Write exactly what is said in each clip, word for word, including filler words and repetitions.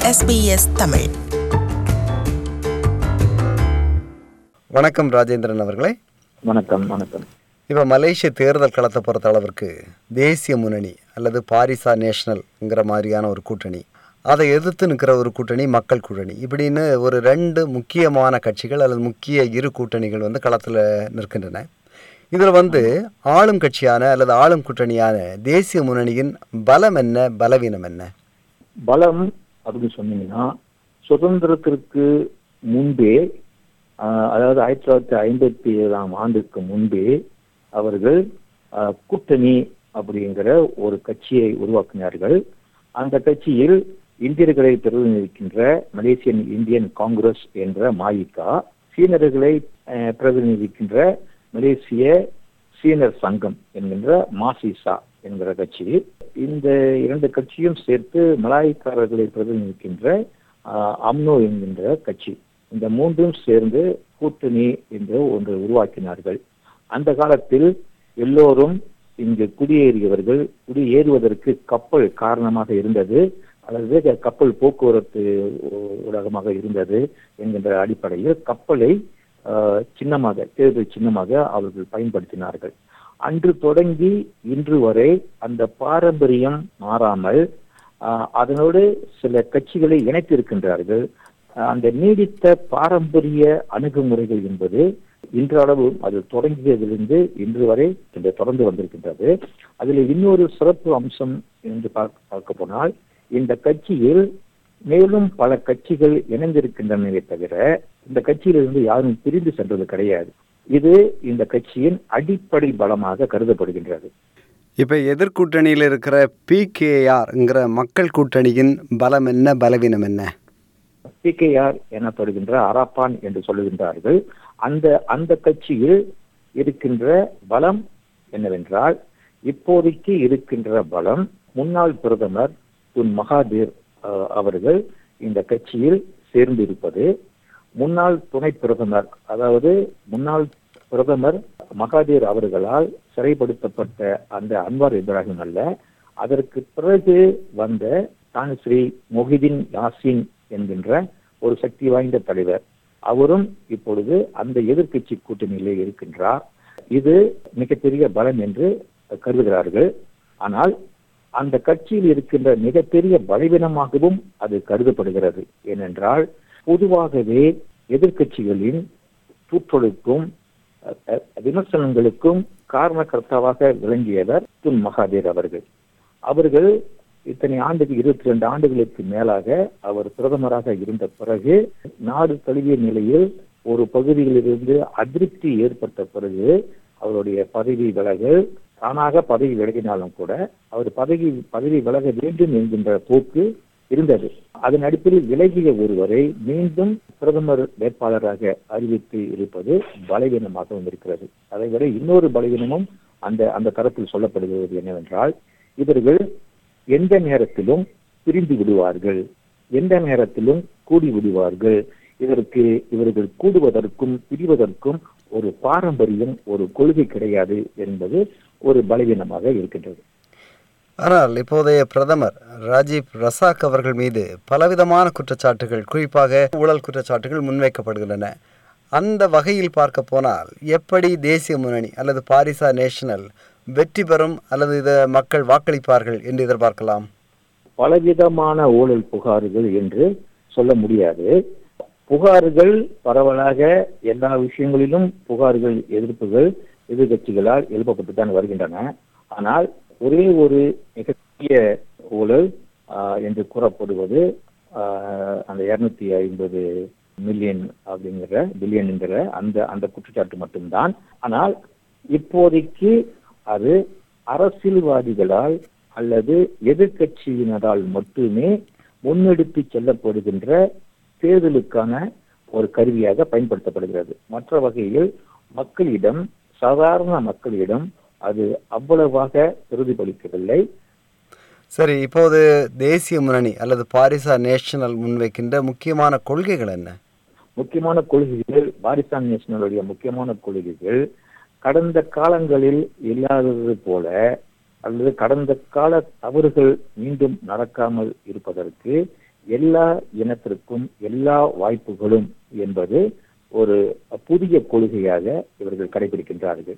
S B S Tamil. வணக்கம் ராஜேந்திரன் அவர்களே. வணக்கம். வணக்கம். இப்போ மலேசிய தேர்தல் களத்தை பொறுத்த அளவிற்கு தேசிய முன்னணி அல்லது பாரிசா நேஷனல்ங்கிற மாதிரியான ஒரு கூட்டணி, அதை எதிர்த்து நிற்கிற ஒரு கூட்டணி மக்கள் கூட்டணி, இப்படின்னு ஒரு ரெண்டு முக்கியமான கட்சிகள் அல்லது முக்கிய இரு கூட்டணிகள் வந்து களத்தில் நிற்கின்றன. இதில் வந்து ஆளும் கட்சியான அல்லது ஆளும் கூட்டணியான தேசிய முன்னணியின் பலம் என்ன, பலவீனம் என்ன? பலம் அப்படின்னு சொன்னீங்கன்னா, சுதந்திரத்திற்கு முன்பே, அதாவது ஆயிரத்தி தொள்ளாயிரத்தி ஐம்பத்தி ஏழாம் ஆண்டுக்கு முன்பே அவர்கள் கூட்டணி அப்படிங்கிற ஒரு கட்சியை உருவாக்கினார்கள். அந்த கட்சியில் இந்தியர்களை பிரதிநிதிக்கின்ற மலேசியன் இந்தியன் காங்கிரஸ் என்ற மாயிகா, சீனர்களை பிரதிநிதிக்கின்ற மலேசிய சீனர் சங்கம் என்கின்ற மாசிசா என்கிற கட்சி, இந்த இரண்டு கட்சியும் சேர்த்து மலாய்க்காரர்களை பிரதிநிதிக்கின்ற அம்னோ என்கின்ற கட்சி, இந்த மூன்றும் சேர்ந்து கூட்டணி என்று ஒன்று உருவாக்கினார்கள். அந்த காலத்தில் எல்லோரும் இங்கு குடியேறியவர்கள், குடியேறுவதற்கு கப்பல் காரணமாக இருந்தது அல்லது கப்பல் போக்குவரத்து ஊடகமாக இருந்தது என்கின்ற அடிப்படையில் கப்பலை சின்னமாக, தேர்தல் சின்னமாக அவர்கள் பயன்படுத்தினார்கள். அன்று தொடங்கி இன்று வரை அந்த பாரம்பரியம் மாறாமல் அதனோடு சில கட்சிகளை இணைத்திருக்கின்றார்கள். அந்த நீடித்த பாரம்பரிய அணுகுமுறைகள் என்பது இன்றளவும் அது தொடங்கியதிலிருந்து இன்று வரை தொடர்ந்து வந்திருக்கின்றது. அதில் இன்னொரு சிறப்பு அம்சம் என்று பார்க்க போனால், இந்த கட்சியில் மேலும் பல கட்சிகள் இணைந்திருக்கின்றனவே தவிர இந்த கட்சியிலிருந்து யாரும் பிரிந்து சென்றது கிடையாது. இது இந்த கட்சியின் அடிப்படை பலமாக கருதப்படுகின்றது. இப்ப எதிர்கூட்டணியில் இருக்கிற பி கே ஆர்ங்கிற மக்கள் கூட்டணியின் பலம் என்ன, பலவீனம் என்ன? பி கே ஆர் எனப்படுகின்ற அரப்பான் என்று சொல்லுகின்றார்கள். அந்த அந்த கட்சியில் இருக்கின்ற பலம் என்னவென்றால், இப்போதைக்கு இருக்கின்ற பலம், முன்னாள் பிரதமர் துன் மகாதீர் அவர்கள் இந்த கட்சியில் சேர்ந்திருப்பது, முன்னாள் துணை பிரதமர், அதாவது முன்னாள் பிரதமர் மகாதீர் அவர்களால் சிறைப்படுத்தப்பட்ட அந்த அன்வார் இப்ராஹிம் அல்ல, அதற்கு பிறகு வந்த தான் ஸ்ரீ மொஹிதீன் யாசின் என்கின்ற ஒரு சக்தி வாய்ந்த தலைவர், அவரும் இப்பொழுது அந்த எதிர்கட்சி கூட்டணியிலே இருக்கின்றார். இது மிகப்பெரிய பலம் என்று கருதுகிறார்கள். ஆனால் அந்த கட்சியில் இருக்கின்ற மிகப்பெரிய பலவீனமாகவும் அது கருதப்படுகிறது. ஏனென்றால் பொதுவாகவே எதிர்கட்சிகளின் தூற்றலுக்கும் விமர்சனங்களுக்கும் காரணகர்த்தாவாக விளங்கியவர் துன் மகாதீர் அவர்கள். அவர்கள் இத்தனை ஆண்டுக்கு இருபத்தி ரெண்டு ஆண்டுகளுக்கு மேலாக அவர் பிரதமராக இருந்த பிறகு நாடு தழுவிய நிலையில் ஒரு பகுதியிலிருந்து அதிருப்தி ஏற்பட்ட பிறகு அவருடைய பதவி விலகல், தானாக பதவி விலகினாலும் கூட அவர் பதவி பதவி விலக வேண்டும் என்கின்ற போக்கு இருந்தது. அதன் அடிப்படையில் விலகிய ஒருவரை மீண்டும் பிரதமர் வேட்பாளராக அறிவித்து இருப்பது பலவீனமாக இருக்கிறது. அதை விட இன்னொரு பலவீனமும் அந்த அந்த தரத்தில் சொல்லப்படுகிறது என்னவென்றால், இவர்கள் எந்த நேரத்திலும் பிரிந்து விடுவார்கள், எந்த நேரத்திலும் கூடி விடுவார்கள். இதற்கு இவர்கள் கூடுவதற்கும் பிரிவதற்கும் ஒரு பாரம்பரியம், ஒரு கொள்கை கிடையாது என்பது ஒரு பலவீனமாக இருக்கின்றது. ஆனால் இப்போதைய பிரதமர் ராஜீவ் ரசாக் அவர்கள் மீது பலவிதமான குற்றச்சாட்டுகள், குறிப்பாக ஊழல் குற்றச்சாட்டுகள் முன்வைக்கப்படுகின்றன. அந்த வகையில் பார்க்க போனால் எப்படி தேசிய முன்னணி அல்லது பாரிசா நேஷனல் வெற்றி பெறும் அல்லது இதை மக்கள் வாக்களிப்பார்கள் என்று எதிர்பார்க்கலாம்? பலவிதமான ஊழல் புகார்கள் என்று சொல்ல முடியாது. புகார்கள் பரவலாக எல்லா விஷயங்களிலும் புகார்கள், எதிர்ப்புகள் எதிர்கட்சிகளால் எழுப்பப்பட்டுத்தான் வருகின்றன. ஆனால் ஒரே ஒரு மிகப்பெரிய ஊழல் என்று கூறப்படுவது அந்த இருநூத்தி ஐம்பது மில்லியன் அப்படிங்கிற பில்லியன் என்கிற அந்த அந்த குற்றச்சாட்டு மட்டும்தான். ஆனால் இப்போதைக்கு அது அரசியல்வாதிகளால் அல்லது எதிர்கட்சியினரால் மட்டுமே முன்னெடுத்து செல்லப்படுகின்ற தேர்தலுக்கான ஒரு கருவியாக பயன்படுத்தப்படுகிறது. மற்ற வகையில் மக்களிடம், சாதாரண மக்களிடம் அது அவ்வளவாக பிரதிபலிக்கவில்லை. சரி, இப்போது தேசிய முன்னணி அல்லது பாரிசா நேஷனல் முன்வைக்கின்ற முக்கியமான கொள்கைகள் என்ன? முக்கியமான கொள்கைகள், பாரிசா நேஷனலுடைய முக்கியமான கொள்கைகள் கடந்த காலங்களில் இல்லாதது போல அல்லது கடந்த கால தவறுகள் மீண்டும் நடக்காமல் இருப்பதற்கு எல்லா இனத்திற்கும் எல்லா வாய்ப்புகளும் என்பது ஒரு புதிய கொள்கையாக இவர்கள் கடைபிடிக்கின்றார்கள்.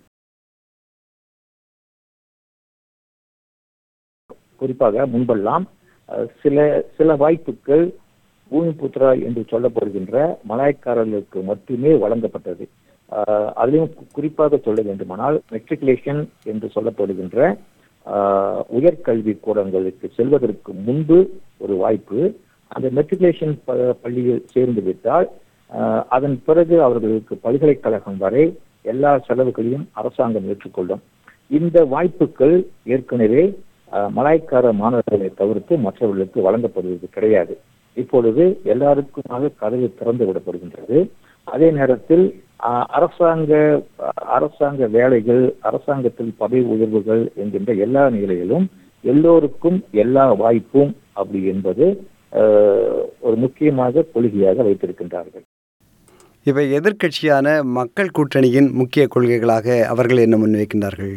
குறிப்பாக முன்பெல்லாம் சில சில வாய்ப்புகள் பூமிபுத்ரா என்று சொல்லப்படுகின்ற மலாய்க்காரர்களுக்கு மட்டுமே வழங்கப்பட்டது. அதிலும் குறிப்பாக சொல்ல வேண்டுமானால் மெட்ரிகுலேஷன் என்று சொல்லப்படுகின்ற உயர்கல்வி கூடங்களுக்கு செல்வதற்கு முன்பு ஒரு வாய்ப்பு. அந்த மெட்ரிகுலேஷன் பள்ளியில் சேர்ந்து விட்டால் அதன் பிறகு அவர்களுக்கு பல்கலைக்கழகம் வரை எல்லா செலவுகளையும் அரசாங்கம் ஏற்றுக்கொள்ளும். இந்த வாய்ப்புகள் ஏற்கனவே மலாய்க்கார மாணவர்களை தவிர்த்து மற்றவர்களுக்கு வழங்கப்படுவது கிடையாது. இப்பொழுது எல்லாருக்குமாக கதவு திறந்து விடப்படுகின்றது. அதே நேரத்தில் அரசாங்க அரசாங்க வேலைகள், அரசாங்கத்தில் பதவி உயர்வுகள் என்கின்ற எல்லா நிலையிலும் எல்லோருக்கும் எல்லா வாய்ப்பும் அப்படி என்பது ஒரு முக்கியமாக கொள்கையாக வைத்திருக்கின்றார்கள். இவை எதிர்க்கட்சியான மக்கள் கூட்டணியின் முக்கிய கொள்கைகளாக அவர்கள் என்ன முன்வைக்கின்றார்கள்?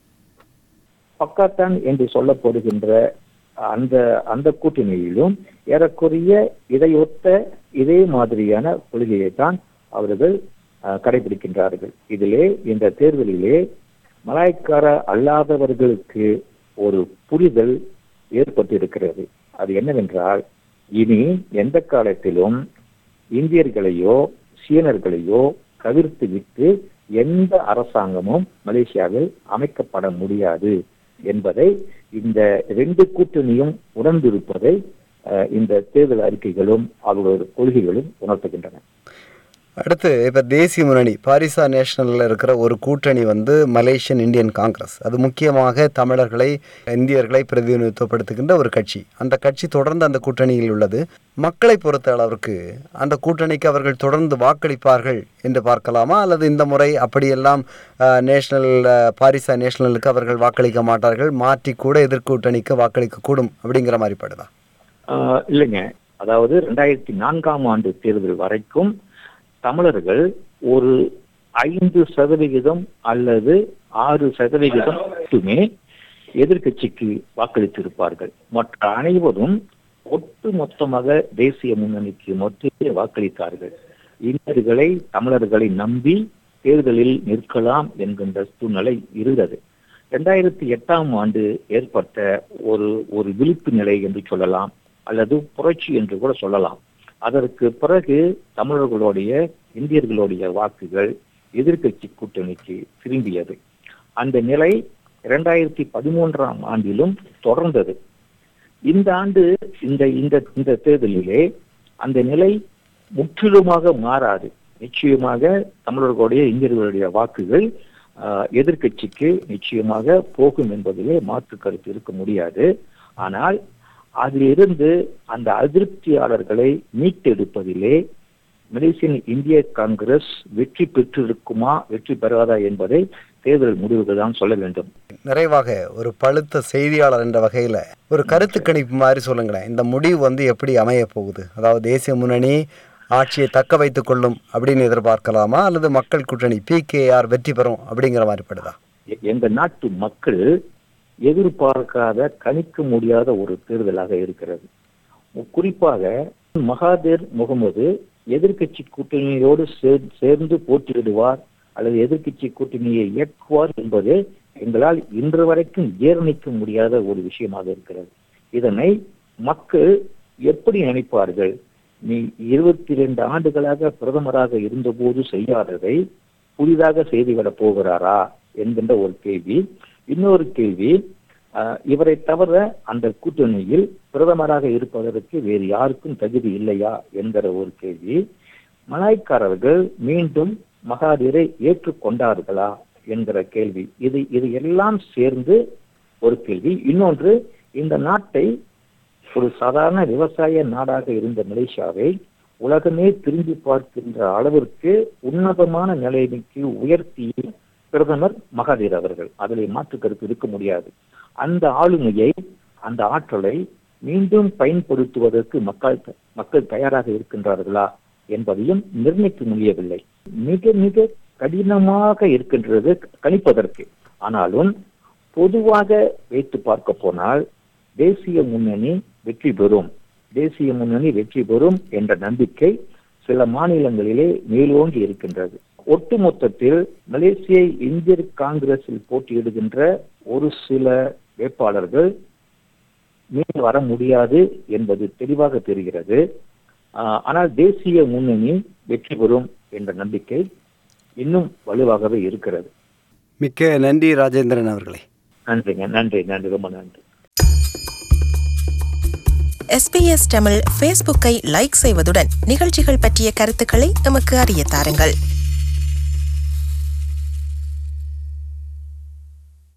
பக்காத்தான் என்று சொல்லப்படுகின்ற அந்த அந்த கூட்டணியிலும் ஏறக்குறைய இதையொத்த இதே மாதிரியான கொள்கையை தான் அவர்கள் கடைபிடிக்கின்றார்கள். இதிலே இந்த தேர்தலிலே மலாய்க்கார அல்லாதவர்களுக்கு ஒரு புரிதல் ஏற்பட்டிருக்கிறது. அது என்னவென்றால், இனி எந்த காலத்திலும் இந்தியர்களையோ சீனர்களையோ தவிர்த்து விட்டு எந்த அரசாங்கமும் மலேசியாவில் அமைக்கப்பட முடியாது என்பதை இந்த ரெண்டு கூட்டணியும் உணர்ந்திருப்பதை இந்த தேர்தல் அறிக்கைகளும் அவர்களோட கொள்கைகளும் உணர்த்துகின்றன. அடுத்து இப்போ தேசிய முன்னணி பாரிசா நேஷனலில் இருக்கிற ஒரு கூட்டணி வந்து மலேசியன் இந்தியன் காங்கிரஸ். அது முக்கியமாக தமிழர்களை இந்தியர்களை பிரதிநிதித்துவப்படுத்துகின்ற ஒரு கட்சி. அந்த கட்சி தொடர்ந்து அந்த கூட்டணியில் உள்ளது. மக்களை பொறுத்த அளவிற்கு அந்த கூட்டணிக்கு அவர்கள் தொடர்ந்து வாக்களிப்பார்கள் என்று பார்க்கலாமா, அல்லது இந்த முறை அப்படியெல்லாம் நேஷனல் பாரிசா நேஷனலுக்கு அவர்கள் வாக்களிக்க மாட்டார்கள், மாற்றி கூட எதிர்கூட்டணிக்கு வாக்களிக்க கூடும் அப்படிங்கிற மாதிரி படுதா? இல்லைங்க. அதாவது ரெண்டாயிரத்தி நான்காம் ஆண்டு தேர்தல் வரைக்கும் தமிழர்கள் ஒரு ஐந்து சதவிகிதம் அல்லது ஆறு சதவிகிதம் மட்டுமே எதிர்கட்சிக்கு வாக்களித்திருப்பார்கள். மற்ற அனைவரும் ஒட்டு மொத்தமாக தேசிய முன்னணிக்கு மட்டுமே வாக்களித்தார்கள். இந்தியர்களை தமிழர்களை நம்பி தேர்தலில் நிற்கலாம் என்கின்ற சூழ்நிலை இருந்தது. இரண்டாயிரத்தி எட்டாம் ஆண்டு ஏற்பட்ட ஒரு ஒரு விழிப்பு நிலை என்று சொல்லலாம், அல்லது புரட்சி என்று கூட சொல்லலாம். அதற்கு பிறகு தமிழர்களுடைய இந்தியர்களுடைய வாக்குகள் எதிர்கட்சி கூட்டணிக்கு திரும்பியது. அந்த நிலை இரண்டாயிரத்தி பதிமூன்றாம் ஆண்டிலும் தொடர்ந்தது. இந்த ஆண்டு இந்த இந்த தேர்தலிலே அந்த நிலை முற்றிலுமாக மாறாது. நிச்சயமாக தமிழர்களுடைய இந்தியர்களுடைய வாக்குகள் எதிர்கட்சிக்கு நிச்சயமாக போகும் என்பதிலே மாற்று கருத்து இருக்க முடியாது. ஆனால் அதிலிருந்து அந்த அதிருப்தியாளர்களை மீட்டெடுப்பதிலே மலேசியன் இந்திய காங்கிரஸ் வெற்றி பெற்றிருக்குமா வெற்றி பெறாதா என்பதை தேர்தல் முடிவுகள் தான் சொல்ல வேண்டும். நிறைவாக ஒரு பழுத்த செய்தியாளர் என்ற வகையில் ஒரு கருத்து கணிப்பு மாதிரி சொல்லுங்களேன். இந்த முடிவு வந்து எப்படி அமைய போகுது? அதாவது தேசிய முன்னணி ஆட்சியை தக்க வைத்துக் கொள்ளும் அப்படின்னு எதிர்பார்க்கலாமா, அல்லது மக்கள் கூட்டணி பிகேஆர் வெற்றி பெறும் அப்படிங்கிற மாதிரி படுதா? எங்க நாட்டு மக்கள் எதிர்பார்க்காத கணிக்க முடியாத ஒரு தேர்தலாக இருக்கிறது. குறிப்பாக மகாதீர் முகமது எதிர்கட்சி கூட்டணியோடு சேர்ந்து போட்டியிடுவார் அல்லது எதிர்கட்சி கூட்டணியை இயக்குவார் என்பது எங்களால் இன்று வரைக்கும் ஜீரணிக்க முடியாத ஒரு விஷயமாக இருக்கிறது. இதனை மக்கள் எப்படி நினைப்பார்கள்? நீ இருபத்தி இரண்டு ஆண்டுகளாக பிரதமராக இருந்தபோது செய்யாததை புதிதாக செய்துவிட போகிறாரா என்கின்ற ஒரு கேள்வி. இன்னொரு கேள்வி, இவரை தவிர அந்த கூட்டணியில் பிரதமராக இருப்பதற்கு வேறு யாருக்கும் தகுதி இல்லையா என்கிற ஒரு கேள்வி. மலாய்க்காரர்கள் மீண்டும் மகாதீரை ஏற்றுக்கொண்டார்களா என்கிற கேள்வி. இது இது எல்லாம் சேர்ந்து ஒரு கேள்வி. இன்னொன்று, இந்த நாட்டை ஒரு சாதாரண விவசாய நாடாக இருந்த மலேசியாவை உலகமே திரும்பி பார்க்கின்ற அளவிற்கு உன்னதமான நிலைமைக்கு உயர்த்தி பிரதமர் மகாதீர் அவர்கள். அதில் மாற்று கருத்து இருக்க முடியாது. அந்த ஆளுமையை, அந்த ஆற்றலை மீண்டும் பயன்படுத்துவதற்கு மக்கள் மக்கள் தயாராக இருக்கின்றார்களா என்பதையும் நிர்ணயிக்க முடியவில்லை. மிக மிக கடினமாக இருக்கின்றது கணிப்பதற்கு. ஆனாலும் பொதுவாக வைத்து பார்க்க போனால் தேசிய முன்னணி வெற்றி பெறும். தேசிய முன்னணி வெற்றி பெறும் என்ற நம்பிக்கை சில மாநிலங்களிலே மேலோங்கி இருக்கின்றது. ஒட்டுமொத்தத்தில் மலேசிய இந்தியர் காங்கிரஸில் போட்டியிடுகின்ற ஒரு சில வேட்பாளர்கள் மீண்டும் வர முடியாது என்பது தெளிவாக தெரிகிறது. ஆனால் தேசிய முன்னணி வெற்றி பெறும் என்ற நம்பிக்கை இன்னும் வலுவாகவே இருக்கிறது. மிக்க நன்றி ராஜேந்திரன் அவர்களே. நன்றிங்க. நன்றி நன்றி ரொம்ப நன்றி. எஸ்பிஎஸ் தமிழ் ஃபேஸ்புக்கை லைக் செய்வதுடன் நிகழ்ச்சிகள் பற்றிய கருத்துக்களை எமக்கு அறிய தாருங்கள்.